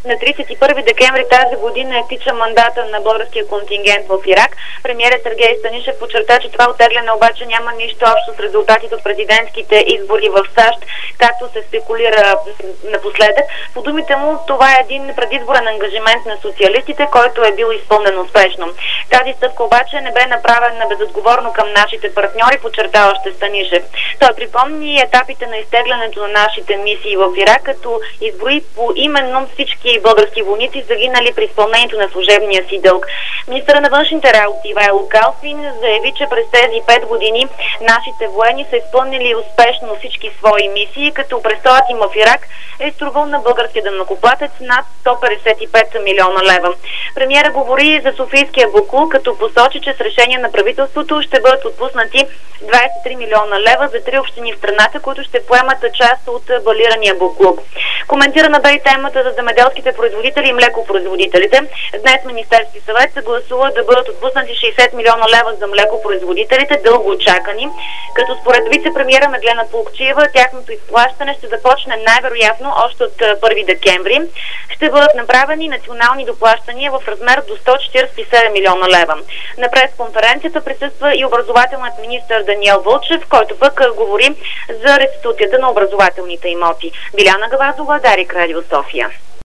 На 31 декември тази година изтича мандата на българския контингент в Ирак. Премиерът Сергей Станишев подчерта, че това оттегляне обаче няма нищо общо с резултатите от президентските избори в САЩ, както се спекулира напоследък. По думите му, това е един предизборен ангажимент на социалистите, който е бил изпълнен успешно. Тази стъпка обаче не бе направена безотговорно към нашите партньори, подчерта още Станишев. Той припомни етапите на изтеглянето на нашите мисии в Ирак, като изброи поименно всички български войници, загинали при изпълнението на служебния си дълг. Министърът на външните работи Ивайло Калфин заяви, че през тези 5 години нашите военни са изпълнили успешно всички свои мисии, като престоят им в Ирак е струвал на българския данъкоплатец над 155 милиона лева. Премиера говори за Софийския буклук, като посочи, че с решение на правителството ще бъдат отпуснати 23 милиона лева за 3 общини в страната, които ще поемат част от балирания буклук. Коментирана бе и темата за земеделските производители и млекопроизводителите. Днес Министерски съвет гласува да бъдат отпуснати 60 милиона лева за млекопроизводителите, дълго очакани, като според вице-премиера Меглена Плугчиева тяхното изплащане ще започне най-вероятно още от 1 декември. Ще бъдат направени национални доплащания в размер до 147 милиона лева. На пресконференцията присъства и образователният министър Даниел Вълчев, който пък говори за реституцията на образователните имоти. Биляна Гавазова, Дарик, Радио София.